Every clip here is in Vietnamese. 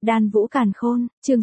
Đan Vũ Càn Khôn, chương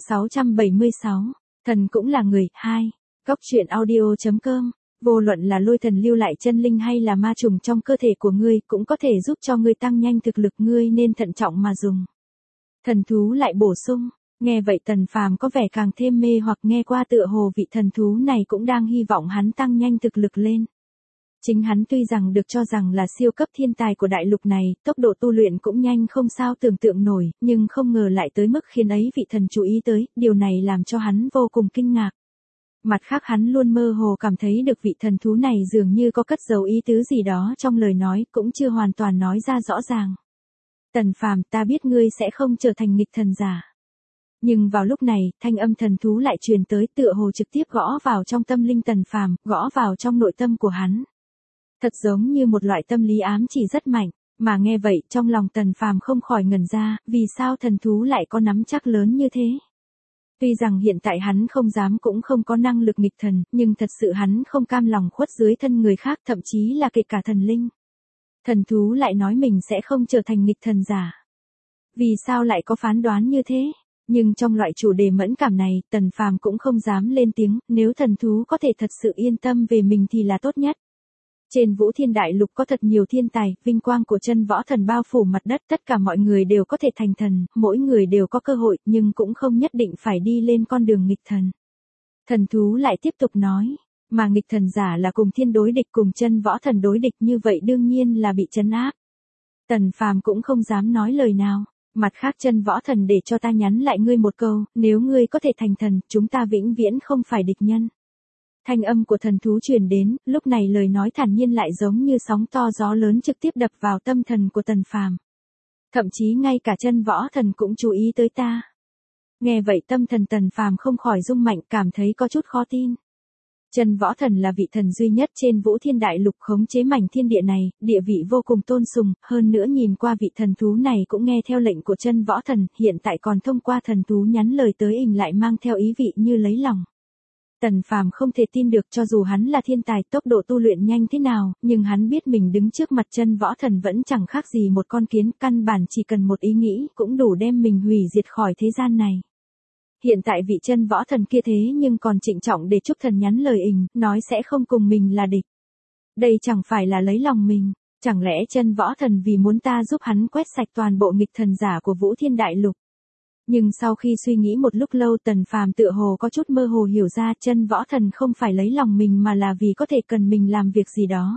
676. Thần cũng là người, 2. Góc truyện audio.com. Vô luận là lôi thần lưu lại chân linh hay là ma trùng trong cơ thể của ngươi cũng có thể giúp cho ngươi tăng nhanh thực lực, ngươi nên thận trọng mà dùng. Thần thú lại bổ sung. Nghe vậy Tần Phàm có vẻ càng thêm mê hoặc, nghe qua tựa hồ vị thần thú này cũng đang hy vọng hắn tăng nhanh thực lực lên. Chính hắn tuy rằng được cho rằng là siêu cấp thiên tài của đại lục này, tốc độ tu luyện cũng nhanh không sao tưởng tượng nổi, nhưng không ngờ lại tới mức khiến ấy vị thần chú ý tới, điều này làm cho hắn vô cùng kinh ngạc. Mặt khác hắn luôn mơ hồ cảm thấy được vị thần thú này dường như có cất giấu ý tứ gì đó trong lời nói, cũng chưa hoàn toàn nói ra rõ ràng. Tần Phàm, ta biết ngươi sẽ không trở thành nghịch thần giả. Nhưng vào lúc này, thanh âm thần thú lại truyền tới, tựa hồ trực tiếp gõ vào trong tâm linh Tần Phàm, gõ vào trong nội tâm của hắn. Thật giống như một loại tâm lý ám chỉ rất mạnh, mà nghe vậy trong lòng Tần Phàm không khỏi ngẩn ra, vì sao thần thú lại có nắm chắc lớn như thế. Tuy rằng hiện tại hắn không dám cũng không có năng lực nghịch thần, nhưng thật sự hắn không cam lòng khuất dưới thân người khác, thậm chí là kể cả thần linh. Thần thú lại nói mình sẽ không trở thành nghịch thần giả. Vì sao lại có phán đoán như thế? Nhưng trong loại chủ đề mẫn cảm này, Tần Phàm cũng không dám lên tiếng, nếu thần thú có thể thật sự yên tâm về mình thì là tốt nhất. Trên Vũ Thiên Đại Lục có thật nhiều thiên tài, vinh quang của chân võ thần bao phủ mặt đất, tất cả mọi người đều có thể thành thần, mỗi người đều có cơ hội, nhưng cũng không nhất định phải đi lên con đường nghịch thần. Thần thú lại tiếp tục nói, mà nghịch thần giả là cùng thiên đối địch, cùng chân võ thần đối địch, như vậy đương nhiên là bị trấn áp. Tần Phàm cũng không dám nói lời nào. Mặt khác chân võ thần để cho ta nhắn lại ngươi một câu, nếu ngươi có thể thành thần, chúng ta vĩnh viễn không phải địch nhân. Thanh âm của thần thú truyền đến, lúc này lời nói thản nhiên lại giống như sóng to gió lớn trực tiếp đập vào tâm thần của Tần Phàm. Thậm chí ngay cả chân võ thần cũng chú ý tới ta. Nghe vậy tâm thần Tần Phàm không khỏi rung mạnh, cảm thấy có chút khó tin. Chân võ thần là vị thần duy nhất trên Vũ Thiên Đại Lục khống chế mảnh thiên địa này, địa vị vô cùng tôn sùng, hơn nữa nhìn qua vị thần thú này cũng nghe theo lệnh của chân võ thần, hiện tại còn thông qua thần thú nhắn lời tới lại mang theo ý vị như lấy lòng. Tần Phàm không thể tin được, cho dù hắn là thiên tài, tốc độ tu luyện nhanh thế nào, nhưng hắn biết mình đứng trước mặt chân võ thần vẫn chẳng khác gì một con kiến, căn bản chỉ cần một ý nghĩ cũng đủ đem mình hủy diệt khỏi thế gian này. Hiện tại vị chân võ thần kia thế nhưng còn trịnh trọng để chúc thần nhắn lời nói sẽ không cùng mình là địch. Đây chẳng phải là lấy lòng mình, chẳng lẽ chân võ thần vì muốn ta giúp hắn quét sạch toàn bộ nghịch thần giả của Vũ Thiên Đại Lục. Nhưng sau khi suy nghĩ một lúc lâu, Tần Phàm tựa hồ có chút mơ hồ hiểu ra, chân võ thần không phải lấy lòng mình mà là vì có thể cần mình làm việc gì đó.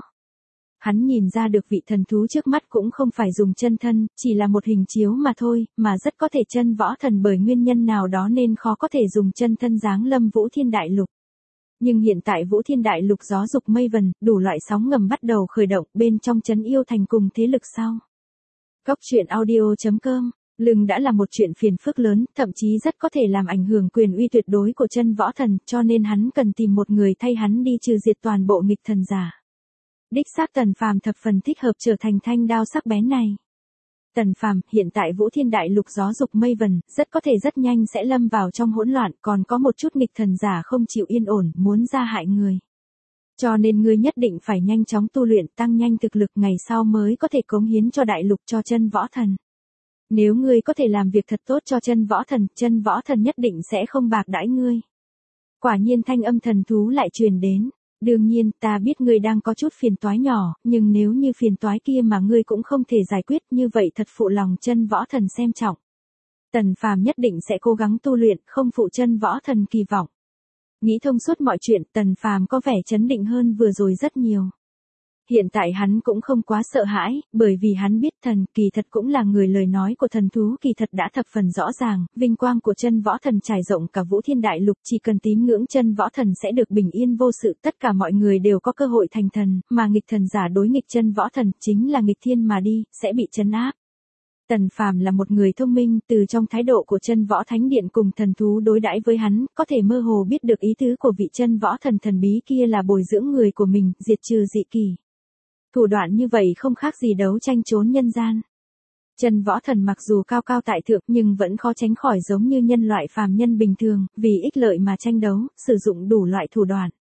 Hắn nhìn ra được vị thần thú trước mắt cũng không phải dùng chân thân, chỉ là một hình chiếu mà thôi, mà rất có thể chân võ thần bởi nguyên nhân nào đó nên khó có thể dùng chân thân giáng lâm Vũ Thiên Đại Lục. Nhưng hiện tại Vũ Thiên Đại Lục gió dục mây vần, đủ loại sóng ngầm bắt đầu khởi động, bên trong trấn yêu thành cùng thế lực sau. Góc truyện audio.com. Lưng đã là một chuyện phiền phức lớn, thậm chí rất có thể làm ảnh hưởng quyền uy tuyệt đối của chân võ thần, cho nên hắn cần tìm một người thay hắn đi trừ diệt toàn bộ nghịch thần giả. Đích xác Tần Phàm thập phần thích hợp trở thành thanh đao sắc bén này. Tần Phàm, hiện tại Vũ Thiên Đại Lục gió dục mây vần, rất có thể rất nhanh sẽ lâm vào trong hỗn loạn, còn có một chút nghịch thần giả không chịu yên ổn, muốn ra hại người. Cho nên ngươi nhất định phải nhanh chóng tu luyện, tăng nhanh thực lực, ngày sau mới có thể cống hiến cho đại lục, cho chân võ thần. Nếu ngươi có thể làm việc thật tốt cho chân võ thần nhất định sẽ không bạc đãi ngươi. Quả nhiên thanh âm thần thú lại truyền đến. Đương nhiên, ta biết ngươi đang có chút phiền toái nhỏ, nhưng nếu như phiền toái kia mà ngươi cũng không thể giải quyết, như vậy thật phụ lòng chân võ thần xem trọng. Tần Phàm nhất định sẽ cố gắng tu luyện, không phụ chân võ thần kỳ vọng. Nghĩ thông suốt mọi chuyện, Tần Phàm có vẻ trấn định hơn vừa rồi rất nhiều. Hiện tại hắn cũng không quá sợ hãi, bởi vì hắn biết thần kỳ thật cũng là người, lời nói của thần thú kỳ thật đã thập phần rõ ràng, vinh quang của chân võ thần trải rộng cả Vũ Thiên Đại Lục, chỉ cần tín ngưỡng chân võ thần sẽ được bình yên vô sự, tất cả mọi người đều có cơ hội thành thần, mà nghịch thần giả đối nghịch chân võ thần chính là nghịch thiên mà đi, sẽ bị trấn áp. Tần Phàm là một người thông minh, từ trong thái độ của chân võ thánh điện cùng thần thú đối đãi với hắn, có thể mơ hồ biết được ý tứ của vị chân võ thần thần bí kia là bồi dưỡng người của mình, diệt trừ dị kỳ. Thủ đoạn như vậy không khác gì đấu tranh trốn nhân gian. Chân võ thần mặc dù cao cao tại thượng nhưng vẫn khó tránh khỏi giống như nhân loại phàm nhân bình thường, vì ích lợi mà tranh đấu, sử dụng đủ loại thủ đoạn.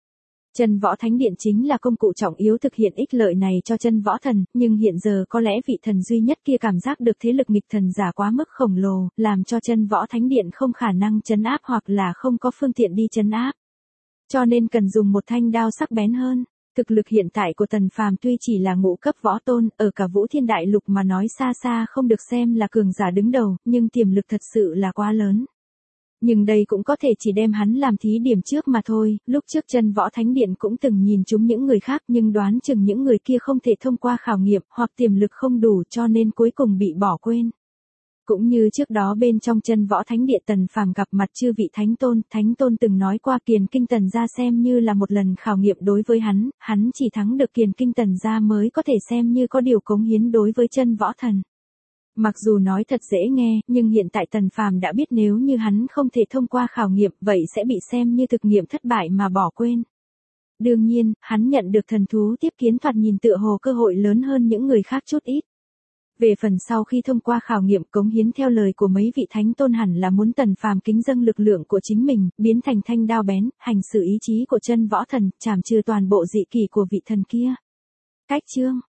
Chân võ thánh điện chính là công cụ trọng yếu thực hiện ích lợi này cho chân võ thần, nhưng hiện giờ có lẽ vị thần duy nhất kia cảm giác được thế lực nghịch thần giả quá mức khổng lồ, làm cho chân võ thánh điện không khả năng trấn áp hoặc là không có phương tiện đi trấn áp. Cho nên cần dùng một thanh đao sắc bén hơn. Thực lực hiện tại của Tần Phàm tuy chỉ là ngũ cấp võ tôn, ở cả Vũ Thiên Đại Lục mà nói xa xa không được xem là cường giả đứng đầu, nhưng tiềm lực thật sự là quá lớn. Nhưng đây cũng có thể chỉ đem hắn làm thí điểm trước mà thôi, lúc trước chân võ thánh điện cũng từng nhìn chúng những người khác nhưng đoán chừng những người kia không thể thông qua khảo nghiệm hoặc tiềm lực không đủ cho nên cuối cùng bị bỏ quên. Cũng như trước đó bên trong chân võ thánh điện Tần Phàm gặp mặt chư vị thánh tôn từng nói qua Kiền Kinh Tần gia xem như là một lần khảo nghiệm đối với hắn chỉ thắng được Kiền Kinh Tần gia mới có thể xem như có điều cống hiến đối với chân võ thần. Mặc dù nói thật dễ nghe, nhưng hiện tại Tần Phàm đã biết nếu như hắn không thể thông qua khảo nghiệm vậy sẽ bị xem như thực nghiệm thất bại mà bỏ quên. Đương nhiên, hắn nhận được thần thú tiếp kiến thoạt nhìn tựa hồ cơ hội lớn hơn những người khác chút ít. Về phần sau khi thông qua khảo nghiệm cống hiến theo lời của mấy vị thánh tôn hẳn là muốn Tần Phàm kính dâng lực lượng của chính mình, biến thành thanh đao bén, hành xử ý chí của chân võ thần, trảm trừ toàn bộ dị kỷ của vị thần kia. Cách chương